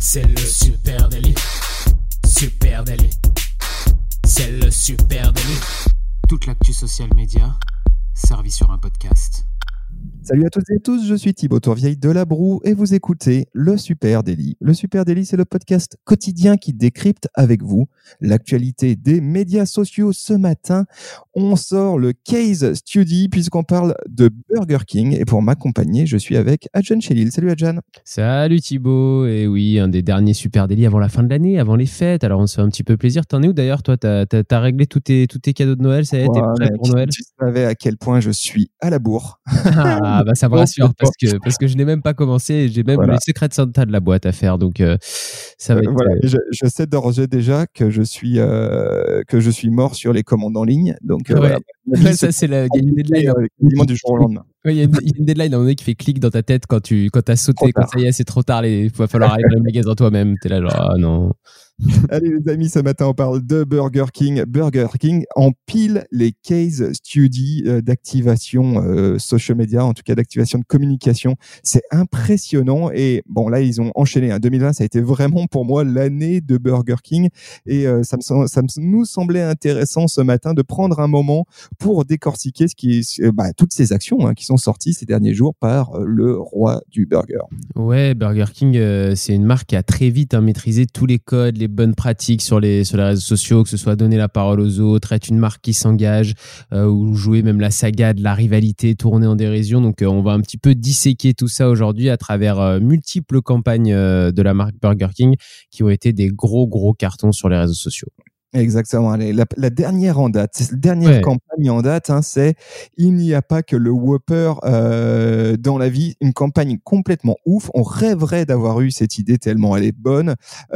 C'est le Super Daily. Super Daily. C'est le Super Daily. Toute l'actu social média servie sur un podcast. Salut à toutes et à tous, je suis Thibaut Tourvieille de La Broue et vous écoutez le Super Daily. Le Super Daily, c'est le podcast quotidien qui décrypte avec vous l'actualité des médias sociaux. Ce matin, on sort le case study puisqu'on parle de Burger King et pour m'accompagner, je suis avec Adjan Chélil. Salut Adjan. Salut Thibaut, et oui, un des derniers Super Daily avant la fin de l'année, avant les fêtes, alors on se fait un petit peu plaisir. T'en es où d'ailleurs toi? T'as réglé tous tes cadeaux de Noël, ça y est, t'es prêt pour Noël? Tu savais à quel point je suis à la bourre. Ah bah ça me rassure parce que je n'ai même pas commencé et j'ai même les secrets de Santa de la boîte à faire, donc ça va être... Voilà. Je sais d'ores et déjà que je suis mort sur les commandes en ligne, donc ouais. Voilà. Ça c'est il y a une deadline du jour au lendemain. Il y a une deadline à un moment qui fait clic dans ta tête quand t'as sauté, quand ça y est, c'est trop tard, il va falloir aller dans le magasin toi-même, t'es là genre ah non. Allez les amis, ce matin on parle de Burger King. Burger King empile les case studies d'activation social media, en tout cas d'activation de communication. C'est impressionnant et bon là ils ont enchaîné. 2020 ça a été vraiment pour moi l'année de Burger King et ça nous semblait intéressant ce matin de prendre un moment pour décortiquer toutes ces actions qui sont sorties ces derniers jours par le roi du burger. Ouais, Burger King, c'est une marque qui a très vite maîtrisé tous les codes, les bonnes pratiques sur les réseaux sociaux, que ce soit donner la parole aux autres, être une marque qui s'engage, ou jouer même la saga de la rivalité, tourner en dérision. Donc on va un petit peu disséquer tout ça aujourd'hui à travers multiples campagnes de la marque Burger King qui ont été des gros cartons sur les réseaux sociaux. Exactement. Allez, la dernière en date, la dernière campagne en date, c'est il n'y a pas que le Whopper dans la vie. Une campagne complètement ouf. On rêverait d'avoir eu cette idée tellement elle est bonne.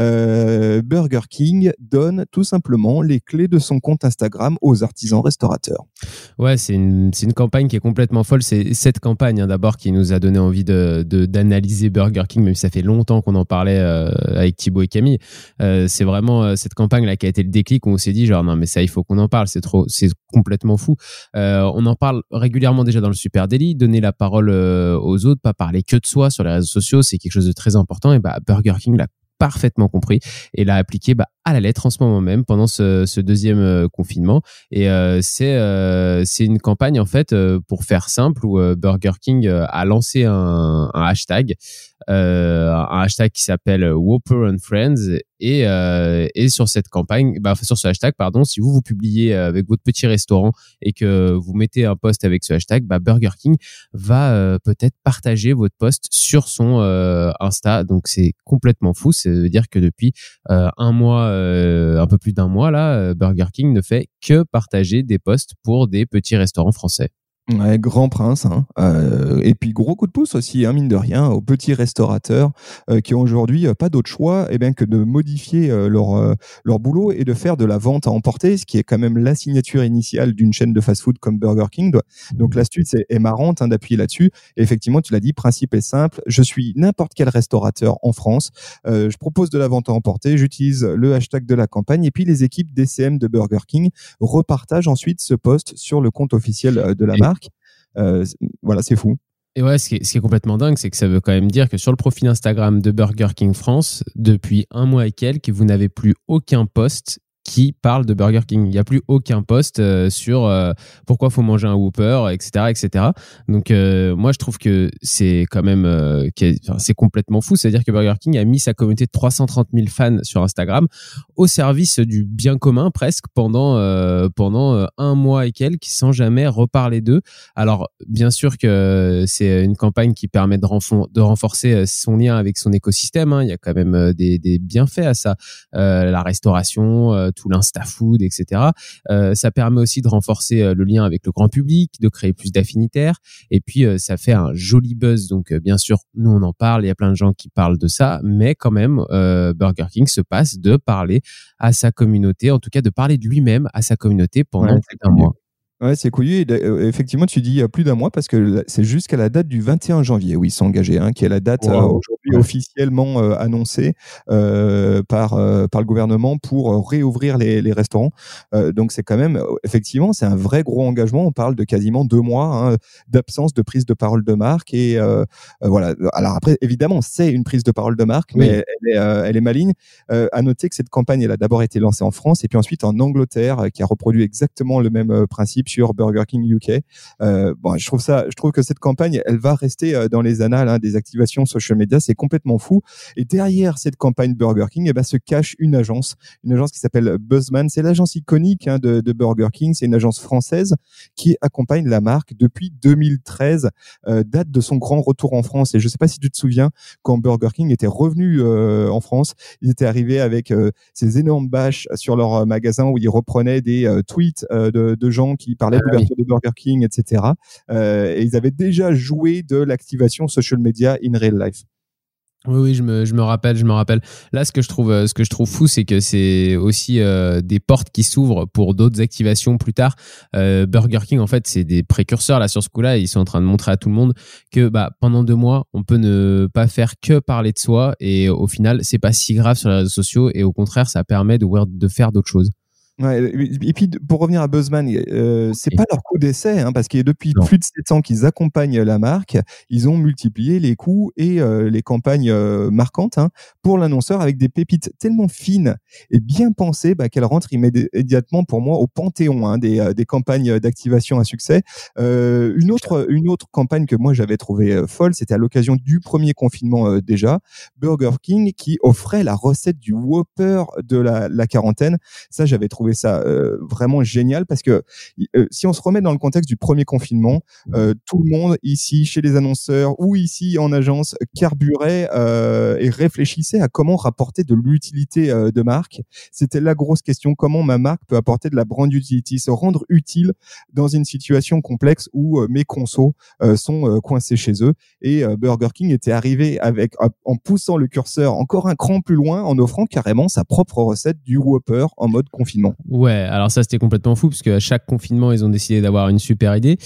Burger King donne tout simplement les clés de son compte Instagram aux artisans restaurateurs. Ouais, c'est une campagne qui est complètement folle. C'est cette campagne d'abord qui nous a donné envie d'analyser Burger King, même si ça fait longtemps qu'on en parlait avec Thibaut et Camille. C'est vraiment cette campagne là qui a été le déclic où on s'est dit genre non mais ça il faut qu'on en parle, c'est complètement fou. On en parle régulièrement déjà dans le Super Daily, donner la parole aux autres, pas parler que de soi sur les réseaux sociaux, c'est quelque chose de très important et Burger King l'a parfaitement compris et l'a appliqué à la lettre en ce moment même pendant ce deuxième confinement et c'est une campagne en fait pour faire simple où Burger King a lancé un hashtag qui s'appelle Whopper and Friends et sur cette campagne, sur ce hashtag pardon, si vous publiez avec votre petit restaurant et que vous mettez un post avec ce hashtag, Burger King va peut-être partager votre post sur son Insta. Donc c'est complètement fou, ça veut dire que depuis un mois, un peu plus d'un mois là, Burger King ne fait que partager des posts pour des petits restaurants français. Ouais, grand prince, et puis gros coup de pouce aussi, mine de rien, aux petits restaurateurs qui ont aujourd'hui pas d'autre choix que de modifier leur boulot et de faire de la vente à emporter, ce qui est quand même la signature initiale d'une chaîne de fast-food comme Burger King. Donc l'astuce est marrante d'appuyer là-dessus. Et effectivement, tu l'as dit, principe est simple. Je suis n'importe quel restaurateur en France, je propose de la vente à emporter, j'utilise le hashtag de la campagne et puis les équipes DCM de Burger King repartagent ensuite ce post sur le compte officiel de la marque. Voilà, c'est fou. Et ouais, ce qui est complètement dingue, c'est que ça veut quand même dire que sur le profil Instagram de Burger King France, depuis un mois et quelques, vous n'avez plus aucun post qui parle de Burger King. Il n'y a plus aucun post sur pourquoi faut manger un Whopper, etc. Donc moi je trouve que c'est quand même c'est complètement fou. C'est-à-dire que Burger King a mis sa communauté de 330 000 fans sur Instagram au service du bien commun presque pendant un mois et quelques sans jamais reparler d'eux. Alors bien sûr que c'est une campagne qui permet de renforcer son lien avec son écosystème. Il y a quand même des bienfaits à ça. La restauration, tout l'Instafood, etc. Ça permet aussi de renforcer le lien avec le grand public, de créer plus d'affinitaires. Et puis, ça fait un joli buzz. Donc, bien sûr, nous, on en parle. Il y a plein de gens qui parlent de ça. Mais quand même, Burger King se passe de parler à sa communauté, en tout cas de parler de lui-même à sa communauté pendant plus d'un mois. Ouais, c'est couillu. Effectivement, tu dis plus d'un mois parce que c'est jusqu'à la date du 21 janvier où ils sont engagés, qui est la date aujourd'hui officiellement annoncée par le gouvernement pour réouvrir les restaurants. Donc, c'est quand même, effectivement, c'est un vrai gros engagement. On parle de quasiment 2 mois d'absence de prise de parole de marque. Et voilà. Alors après, évidemment, c'est une prise de parole de marque, mais elle est maligne. À noter que cette campagne, elle a d'abord été lancée en France et puis ensuite en Angleterre, qui a reproduit exactement le même principe sur Burger King UK. Je trouve que cette campagne, elle va rester dans les annales des activations social media. C'est complètement fou. Et derrière cette campagne Burger King, se cache une agence qui s'appelle Buzzman. C'est l'agence iconique de Burger King. C'est une agence française qui accompagne la marque depuis 2013, date de son grand retour en France. Et je sais pas si tu te souviens, quand Burger King était revenu en France, ils étaient arrivés avec ces énormes bâches sur leur magasin où ils reprenaient des tweets de gens qui parlaient de l'ouverture de Burger King, etc. Et ils avaient déjà joué de l'activation social media in real life. Oui, je me rappelle. Là, ce que je trouve fou, c'est que c'est aussi des portes qui s'ouvrent pour d'autres activations plus tard. Burger King, en fait, c'est des précurseurs là sur ce coup-là. Ils sont en train de montrer à tout le monde que pendant 2 mois, on peut ne pas faire que parler de soi et au final, c'est pas si grave sur les réseaux sociaux et au contraire, ça permet de faire d'autres choses. Ouais, et puis pour revenir à Buzzman, c'est pas leur coup d'essai, parce que depuis plus de 7 ans qu'ils accompagnent la marque, ils ont multiplié les coûts et les campagnes marquantes pour l'annonceur avec des pépites tellement fines et bien pensées qu'elles rentrent immédiatement pour moi au panthéon des campagnes d'activation à succès. Une autre campagne que moi j'avais trouvée folle, c'était à l'occasion du premier confinement déjà, Burger King qui offrait la recette du Whopper de la quarantaine. Ça, j'avais trouvé ça vraiment génial parce que si on se remet dans le contexte du premier confinement, tout le monde ici chez les annonceurs ou ici en agence carburait et réfléchissait à comment rapporter de l'utilité de marque. C'était la grosse question, comment ma marque peut apporter de la brand utility, se rendre utile dans une situation complexe où mes consos sont coincés chez eux. Et Burger King était arrivé en poussant le curseur encore un cran plus loin, en offrant carrément sa propre recette du Whopper en mode confinement. Ouais, alors ça c'était complètement fou parce qu'à chaque confinement ils ont décidé d'avoir une super idée.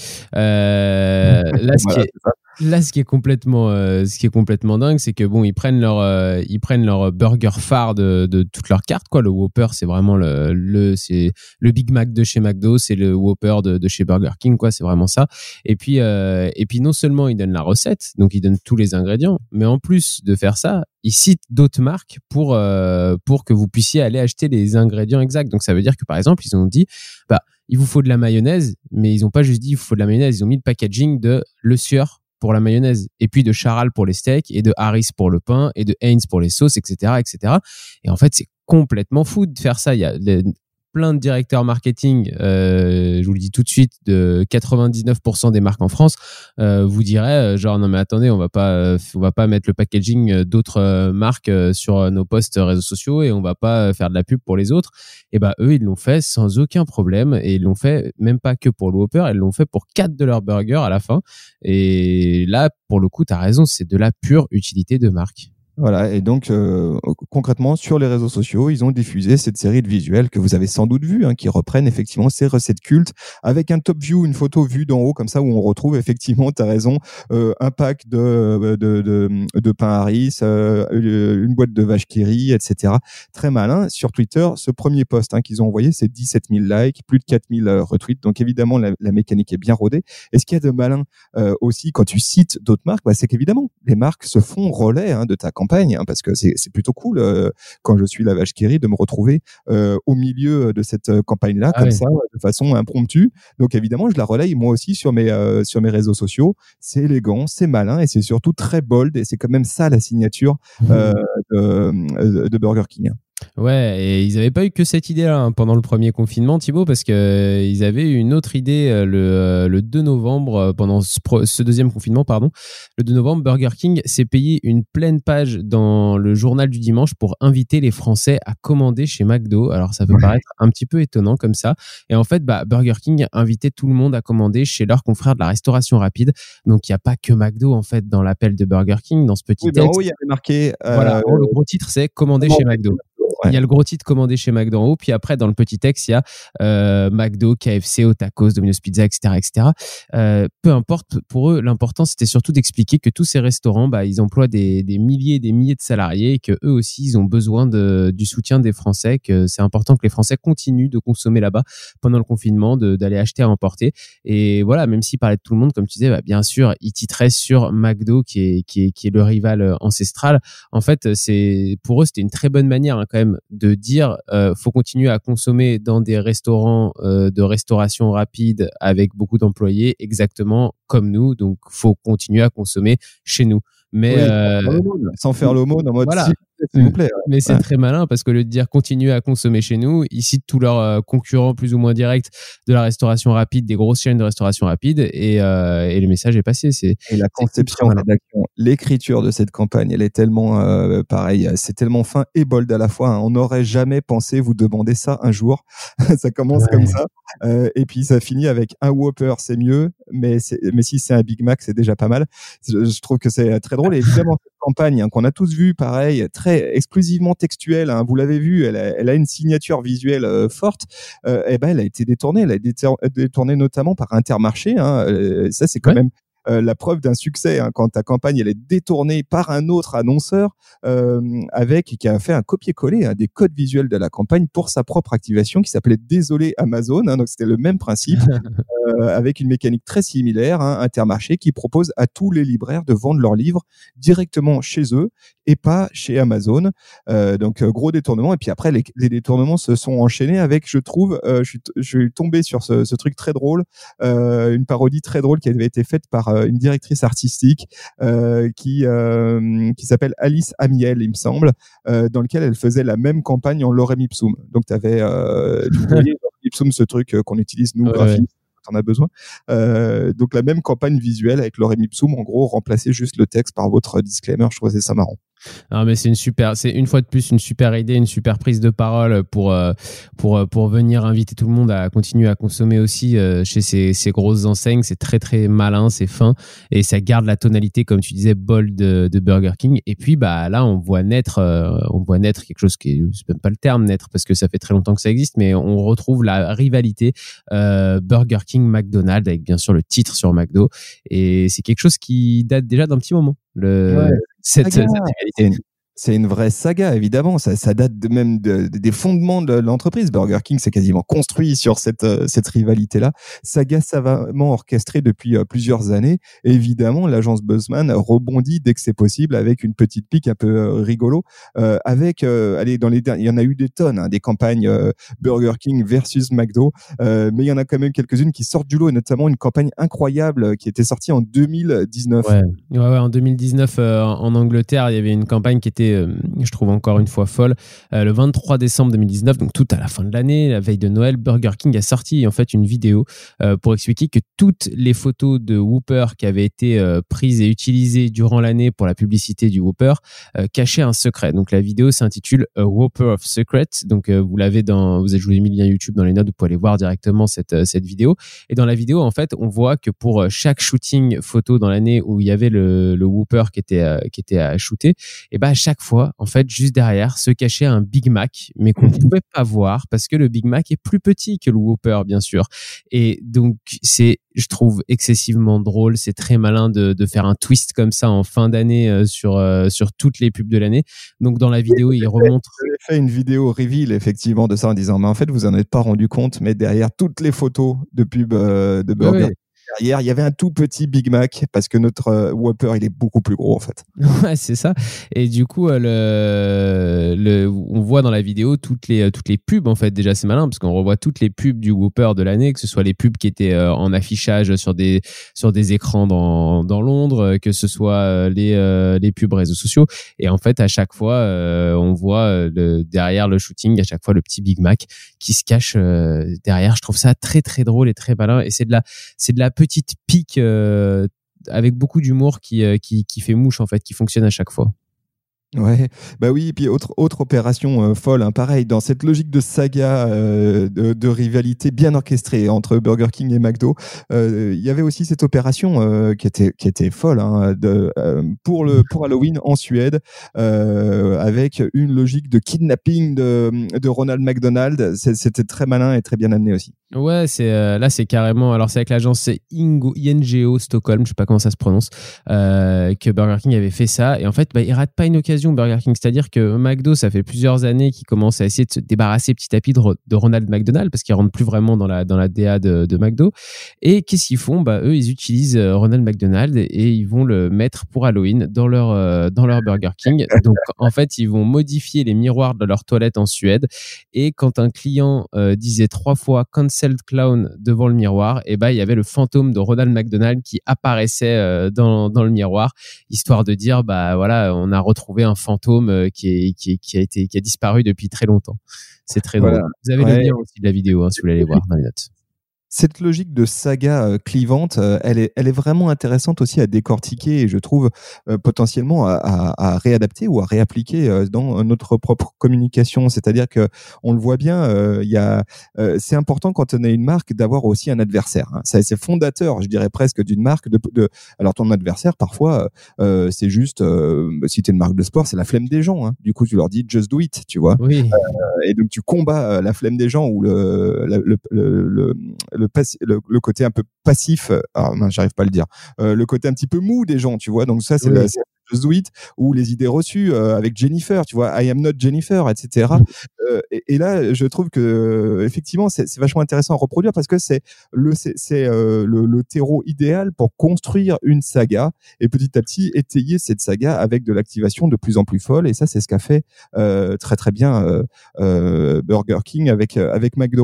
Ce qui est complètement dingue, c'est que ils prennent leur burger phare de toutes leurs cartes, quoi. Le Whopper, c'est vraiment c'est le Big Mac de chez McDo, c'est le Whopper de chez Burger King, quoi. C'est vraiment ça. Et puis non seulement ils donnent la recette, donc ils donnent tous les ingrédients, mais en plus de faire ça, ils citent d'autres marques pour que vous puissiez aller acheter les ingrédients exacts. Donc ça veut dire que par exemple ils ont dit il vous faut de la mayonnaise, mais ils ont pas juste dit il vous faut de la mayonnaise, ils ont mis le packaging de Le Sieur pour la mayonnaise, et puis de Charal pour les steaks, et de Harris pour le pain, et de Heinz pour les sauces, etc., etc. Et en fait, c'est complètement fou de faire ça. Il y a plein de directeurs marketing, je vous le dis tout de suite, de 99% des marques en France, vous diraient non mais attendez, on va pas mettre le packaging d'autres marques sur nos posts réseaux sociaux et on va pas faire de la pub pour les autres. Et eux ils l'ont fait sans aucun problème et ils l'ont fait même pas que pour le Whopper, ils l'ont fait pour 4 de leurs burgers à la fin. Et là pour le coup t'as raison, c'est de la pure utilité de marque. Voilà, et donc concrètement sur les réseaux sociaux, ils ont diffusé cette série de visuels que vous avez sans doute vu, qui reprennent effectivement ces recettes cultes avec un top view, une photo vue d'en haut comme ça où on retrouve effectivement, tu as raison, un pack de pain Harris, une boîte de vache qui rit, etc. Très malin. Sur Twitter, ce premier post qu'ils ont envoyé, c'est 17 000 likes, plus de 4 000 retweets. Donc évidemment, la mécanique est bien rodée. Et ce qu'il y a de malin aussi quand tu cites d'autres marques, c'est qu'évidemment, les marques se font relais de ta campagne. Parce que c'est plutôt cool quand je suis la vache qui rit de me retrouver au milieu de cette campagne-là ça, de façon impromptue. Donc évidemment, je la relaye moi aussi sur mes réseaux sociaux. C'est élégant, c'est malin et c'est surtout très bold et c'est quand même ça la signature de Burger King. Ouais, et ils n'avaient pas eu que cette idée-là pendant le premier confinement, Thibaut, parce que ils avaient eu une autre idée le 2 novembre, pendant ce deuxième confinement, le 2 novembre, Burger King s'est payé une pleine page dans le journal du dimanche pour inviter les Français à commander chez McDo. Alors ça peut paraître un petit peu étonnant comme ça. Et en fait, Burger King invitait tout le monde à commander chez leurs confrères de la restauration rapide. Donc il n'y a pas que McDo en fait dans l'appel de Burger King, dans ce petit texte. En haut, il y avait marqué. Voilà, le gros titre c'est commander chez McDo. il y a le gros titre commandé chez McDo en haut, puis après dans le petit texte il y a McDo, KFC, Otakos, Domino's Pizza, etc., etc. Peu importe, pour eux l'important c'était surtout d'expliquer que tous ces restaurants, ils emploient des milliers et des milliers de salariés et que eux aussi ils ont besoin du soutien des Français, que c'est important que les Français continuent de consommer là-bas pendant le confinement, d'aller acheter à emporter. Et voilà, même s'ils parlaient de tout le monde, comme tu disais, bien sûr, ils titraient sur McDo qui est le rival ancestral. En fait, pour eux, c'était une très bonne manière quand même de dire faut continuer à consommer dans des restaurants de restauration rapide avec beaucoup d'employés, exactement comme nous. Donc, faut continuer à consommer chez nous. Mais sans faire l'aumône en mode voilà. S'il vous plaît. Mais c'est très malin parce que le dire continuer à consommer chez nous, ils citent tous leurs concurrents plus ou moins directs de la restauration rapide, des grosses chaînes de restauration rapide, et le message est passé. Et la conception, rédaction, l'écriture de cette campagne, elle est tellement pareil, c'est tellement fin et bold à la fois. On n'aurait jamais pensé vous demander ça un jour. Ça commence comme ça, et puis ça finit avec un Whopper, c'est mieux, mais si c'est un Big Mac, c'est déjà pas mal. Je trouve que c'est très drôle. Et évidemment, cette campagne qu'on a tous vu, pareil, très exclusivement textuelle. Vous l'avez vu, elle a une signature visuelle forte. Elle a été détournée. Elle a été détournée notamment par Intermarché. Ça, c'est quand même la preuve d'un succès quand ta campagne elle est détournée par un autre annonceur qui a fait un copier-coller des codes visuels de la campagne pour sa propre activation qui s'appelait Désolé Amazon. Donc c'était le même principe avec une mécanique très similaire. Intermarché qui propose à tous les libraires de vendre leurs livres directement chez eux et pas chez Amazon. Donc gros détournement. Et puis après les détournements se sont enchaînés avec, je trouve, je suis tombé sur ce truc très drôle, une parodie très drôle qui avait été faite par une directrice artistique qui s'appelle Alice Amiel, il me semble, dans lequel elle faisait la même campagne en lorem ipsum. Donc tu voyais lorem ipsum, ce truc qu'on utilise nous graphistes quand on a besoin. Donc la même campagne visuelle avec lorem ipsum, en gros remplacer juste le texte par votre disclaimer. Je trouvais ça marrant. Non, mais c'est une fois de plus une super idée, une super prise de parole pour venir inviter tout le monde à continuer à consommer aussi chez ces grosses enseignes. C'est très très malin, c'est fin et ça garde la tonalité, comme tu disais, bold de Burger King. Et puis là on voit naître quelque chose qui est, c'est même pas le terme naître parce que ça fait très longtemps que ça existe, mais on retrouve la rivalité Burger King McDonald's avec bien sûr le titre sur McDo, et c'est quelque chose qui date déjà d'un petit moment. Cette rivalité. C'est une vraie saga, évidemment. Ça date même des fondements de l'entreprise. Burger King s'est quasiment construit sur cette rivalité-là. Saga savamment orchestrée depuis plusieurs années. Et évidemment, l'agence Buzzman rebondit dès que c'est possible avec une petite pique un peu rigolo. Il y en a eu des tonnes, des campagnes Burger King versus McDo. Mais il y en a quand même quelques-unes qui sortent du lot, et notamment une campagne incroyable qui était sortie en 2019. Ouais, en 2019, en Angleterre, il y avait une campagne qui était, je trouve encore une fois folle. Le 23 décembre 2019, donc tout à la fin de l'année, la veille de Noël, Burger King a sorti en fait une vidéo pour expliquer que toutes les photos de Whopper qui avaient été prises et utilisées durant l'année pour la publicité du Whopper cachaient un secret. Donc la vidéo s'intitule A Whopper of Secret. Donc je vous ai mis le lien YouTube dans les notes, vous pouvez aller voir directement cette vidéo. Et dans la vidéo, en fait, on voit que pour chaque shooting photo dans l'année où il y avait le Whopper qui était à shooter, et à chaque fois, en fait, juste derrière se cachait un Big Mac, mais qu'on ne pouvait pas voir parce que le Big Mac est plus petit que le Whopper, bien sûr. Et donc, je trouve excessivement drôle. C'est très malin de faire un twist comme ça en fin d'année sur toutes les pubs de l'année. Donc, dans la vidéo, il remonte. J'avais fait une vidéo reveal, effectivement, de ça en disant, mais en fait, vous en êtes pas rendu compte, mais derrière toutes les photos de pubs de Burger King, derrière, il y avait un tout petit Big Mac parce que notre Whopper, il est beaucoup plus gros en fait. Ouais, c'est ça. Et du coup, on voit dans la vidéo toutes les pubs en fait. Déjà, c'est malin parce qu'on revoit toutes les pubs du Whopper de l'année, que ce soit les pubs qui étaient en affichage sur des écrans dans Londres, que ce soit les pubs réseaux sociaux. Et en fait, à chaque fois, on voit derrière le shooting, à chaque fois le petit Big Mac qui se cache derrière. Je trouve ça très très drôle et très malin. Et c'est de la petite pique avec beaucoup d'humour qui fait mouche en fait, qui fonctionne à chaque fois. Ouais, bah oui, et puis autre opération folle, hein, pareil, dans cette logique de saga de rivalité bien orchestrée entre Burger King et McDo, il y avait aussi cette opération qui était folle, hein, pour Halloween en Suède, avec une logique de kidnapping de Ronald McDonald. C'était très malin et très bien amené aussi. Ouais, là c'est carrément. Alors c'est avec l'agence INGO Stockholm, je sais pas comment ça se prononce, que Burger King avait fait ça. Et en fait, il rate pas une occasion Burger King. C'est-à-dire que McDo, ça fait plusieurs années qu'ils commencent à essayer de se débarrasser petit à petit de Ronald McDonald parce qu'ils rentrent plus vraiment dans la DA de McDo. Et qu'est-ce qu'ils font ? Eux, ils utilisent Ronald McDonald et ils vont le mettre pour Halloween dans leur Burger King. Donc en fait, ils vont modifier les miroirs de leur toilette en Suède. Et quand un client disait 3 fois cancelled clown devant le miroir, et il y avait le fantôme de Ronald McDonald qui apparaissait dans le miroir, histoire de dire voilà, on a retrouvé un fantôme qui a disparu depuis très longtemps. C'est très drôle. Vous avez le lien aussi de la vidéo si vous voulez aller voir dans les notes. Cette logique de saga clivante, elle est vraiment intéressante aussi à décortiquer et je trouve potentiellement à réadapter ou à réappliquer dans notre propre communication. C'est-à-dire que on le voit bien, c'est important quand on a une marque d'avoir aussi un adversaire. Hein. C'est fondateur, je dirais presque, d'une marque. Alors ton adversaire, parfois, c'est juste, si tu es une marque de sport, c'est la flemme des gens. Hein. Du coup, tu leur dis just do it, tu vois. Oui. Et donc tu combats la flemme des gens ou le côté un peu passif, j'arrive pas à le dire, le côté un petit peu mou des gens, tu vois. Donc ça, c'est Just Do It, ou les idées reçues avec Jennifer, tu vois, I am not Jennifer, etc. Et là, je trouve que effectivement, c'est vachement intéressant à reproduire parce que c'est le terreau idéal pour construire une saga et petit à petit étayer cette saga avec de l'activation de plus en plus folle. Et ça, c'est ce qu'a fait très très bien Burger King avec McDo.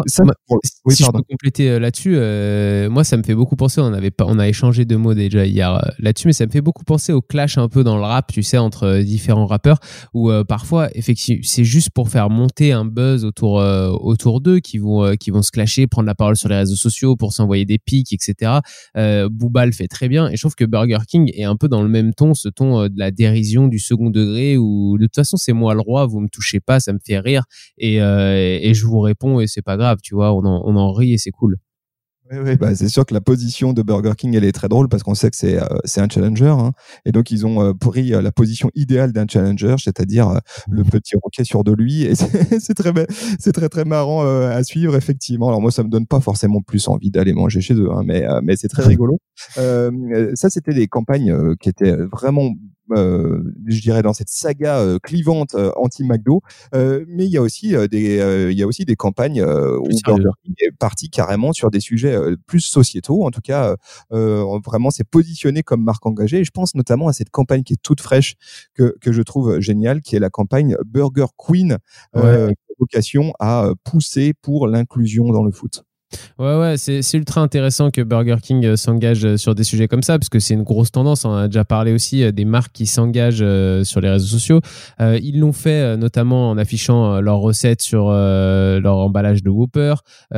Je peux compléter là-dessus, moi ça me fait beaucoup penser, on a échangé 2 mots déjà hier là-dessus, mais ça me fait beaucoup penser au clash un peu dans le rap, tu sais, entre différents rappeurs où parfois effectivement c'est juste pour faire monter un buzz autour d'eux qui vont se clasher, prendre la parole sur les réseaux sociaux pour s'envoyer des pics, etc. Booba le fait très bien et je trouve que Burger King est un peu dans le même ton, ce ton de la dérision, du second degré où de toute façon c'est moi le roi, vous me touchez pas, ça me fait rire et je vous réponds et c'est pas grave, tu vois, on en rit et c'est cool. Oui, c'est sûr que la position de Burger King, elle est très drôle parce qu'on sait que c'est un challenger, hein, et donc ils ont pris la position idéale d'un challenger, c'est-à-dire le petit roquet sur de lui, et c'est très très marrant à suivre effectivement. Alors moi, ça me donne pas forcément plus envie d'aller manger chez eux, hein, mais c'est très rigolo. Ça, c'était des campagnes qui étaient vraiment je dirais dans cette saga clivante anti-McDo, mais il y a aussi des campagnes où Burger King est parti carrément sur des sujets plus sociétaux. En tout cas, vraiment s'est positionné comme marque engagée. Et je pense notamment à cette campagne qui est toute fraîche que je trouve géniale, qui est la campagne Burger Queen, qui a vocation à pousser pour l'inclusion dans le foot. Ouais, c'est ultra intéressant que Burger King s'engage sur des sujets comme ça parce que c'est une grosse tendance. On a déjà parlé aussi des marques qui s'engagent sur les réseaux sociaux. Ils l'ont fait notamment en affichant leurs recettes sur leur emballage de Whopper.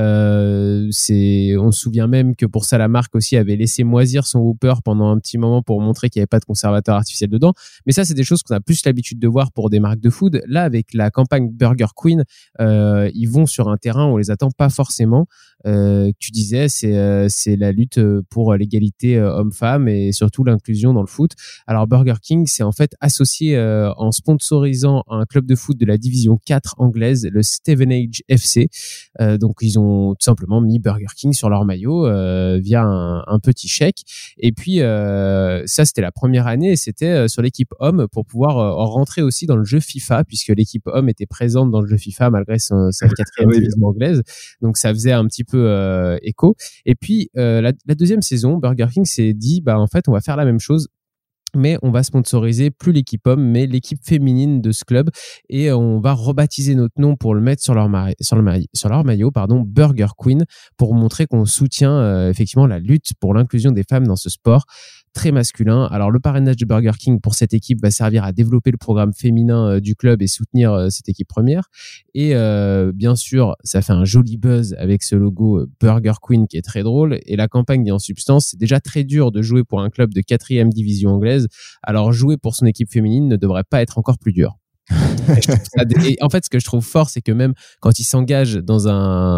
On se souvient même que pour ça, la marque aussi avait laissé moisir son Whopper pendant un petit moment pour montrer qu'il n'y avait pas de conservateur artificiel dedans. Mais ça, c'est des choses qu'on a plus l'habitude de voir pour des marques de food. Là, avec la campagne Burger Queen, ils vont sur un terrain où on les attend pas forcément. Tu disais, c'est la lutte pour l'égalité homme-femme et surtout l'inclusion dans le foot. Alors Burger King s'est en fait associé en sponsorisant un club de foot de la division 4 anglaise, le Stevenage FC. Donc ils ont tout simplement mis Burger King sur leur maillot via un petit chèque. Et puis ça, c'était la première année et c'était sur l'équipe homme pour pouvoir rentrer aussi dans le jeu FIFA puisque l'équipe homme était présente dans le jeu FIFA malgré sa 4e division anglaise. Donc ça faisait un petit peu écho. Et puis la deuxième saison, Burger King s'est dit en fait on va faire la même chose, mais on va sponsoriser plus l'équipe homme mais l'équipe féminine de ce club et on va rebaptiser notre nom pour le mettre sur leur maillot, Burger Queen, pour montrer qu'on soutient effectivement la lutte pour l'inclusion des femmes dans ce sport. très masculin. Alors le parrainage de Burger King pour cette équipe va servir à développer le programme féminin du club et soutenir cette équipe première. Et bien sûr, ça fait un joli buzz avec ce logo Burger Queen qui est très drôle. Et la campagne dit en substance, c'est déjà très dur de jouer pour un club de 4e division anglaise. Alors jouer pour son équipe féminine ne devrait pas être encore plus dur. Et en fait, ce que je trouve fort, c'est que même quand ils s'engagent dans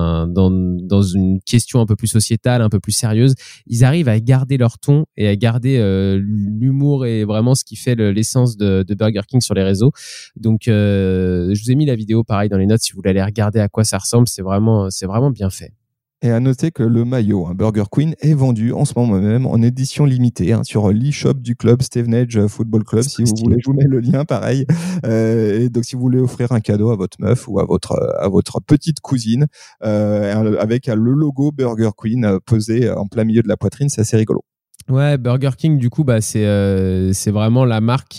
une question un peu plus sociétale, un peu plus sérieuse, ils arrivent à garder leur ton et à garder l'humour et vraiment ce qui fait l'essence de Burger King sur les réseaux. Donc, je vous ai mis la vidéo pareil dans les notes si vous voulez aller regarder à quoi ça ressemble. C'est vraiment bien fait. Et à noter que le maillot Burger Queen est vendu en ce moment même en édition limitée sur l'e-shop du club Stevenage Football Club. Si vous voulez, je vous mets le lien pareil. Et donc, si vous voulez offrir un cadeau à votre meuf ou à votre petite cousine avec le logo Burger Queen posé en plein milieu de la poitrine, c'est assez rigolo. Ouais, Burger King, du coup, c'est vraiment la marque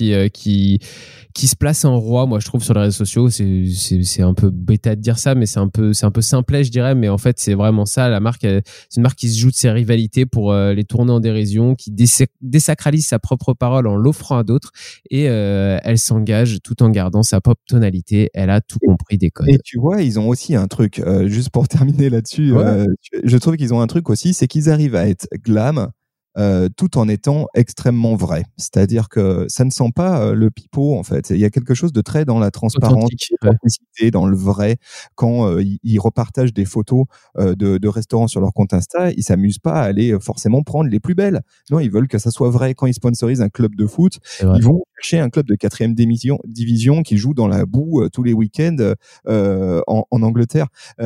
qui se place en roi, moi je trouve, sur les réseaux sociaux. C'est un peu bêta de dire ça, mais c'est un peu simplet, je dirais. Mais en fait, c'est vraiment ça. La marque, c'est une marque qui se joue de ses rivalités pour les tourner en dérision, qui désacralise sa propre parole en l'offrant à d'autres, et elle s'engage tout en gardant sa pop tonalité. Elle a tout compris des codes. Et tu vois, ils ont aussi un truc, juste pour terminer là-dessus, ouais. Je trouve qu'ils ont un truc aussi, c'est qu'ils arrivent à être glam, tout en étant extrêmement vrai. C'est-à-dire que ça ne sent pas le pipeau, en fait. Il y a quelque chose de très dans la transparence, l'authenticité, dans le vrai. Quand ils repartagent des photos de restaurants sur leur compte Insta, ils s'amusent pas à aller forcément prendre les plus belles. Non, ils veulent que ça soit vrai. Quand ils sponsorisent un club de foot, ils vont chercher un club de 4e division qui joue dans la boue tous les week-ends en Angleterre.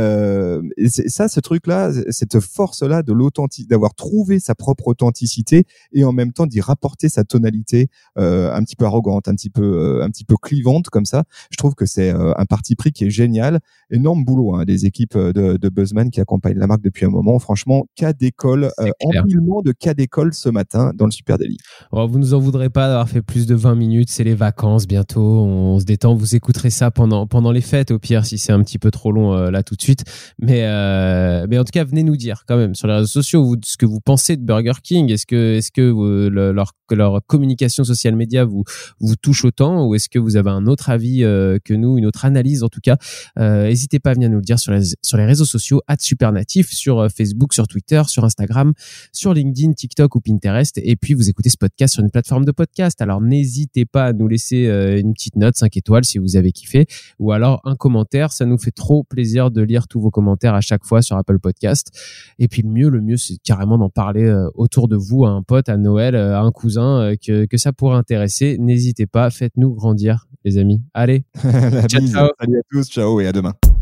Et c'est ça, ce truc-là, cette force-là de l'authenticité, d'avoir trouvé sa propre authenticité et en même temps d'y rapporter sa tonalité un petit peu arrogante, un petit peu clivante comme ça. Je trouve que c'est un parti pris qui est génial. Énorme boulot des équipes de Buzzman qui accompagnent la marque depuis un moment. Franchement, cas d'école, empilement de cas d'école ce matin dans le Super Daily. Oh, vous nous en voudrez pas d'avoir fait plus de 20 minutes, c'est les vacances bientôt, on se détend, vous écouterez ça pendant les fêtes au pire si c'est un petit peu trop long là tout de suite. Mais en tout cas, venez nous dire quand même sur les réseaux sociaux ce que vous pensez de Burger King. Est-ce que leur communication social média vous touche autant, ou est-ce que vous avez un autre avis que nous, une autre analyse en tout cas? N'hésitez pas à venir nous le dire sur les réseaux sociaux @supernatif, sur Facebook, sur Twitter, sur Instagram, sur LinkedIn, TikTok ou Pinterest. Et puis vous écoutez ce podcast sur une plateforme de podcast. Alors n'hésitez pas à nous laisser une petite note 5 étoiles si vous avez kiffé, ou alors un commentaire. Ça nous fait trop plaisir de lire tous vos commentaires à chaque fois sur Apple Podcast. Et puis le mieux c'est carrément d'en parler autour de vous, à un pote, à Noël, à un cousin que ça pourrait intéresser. N'hésitez pas, faites-nous grandir les amis. Allez, ciao. Salut à tous, ciao et à demain.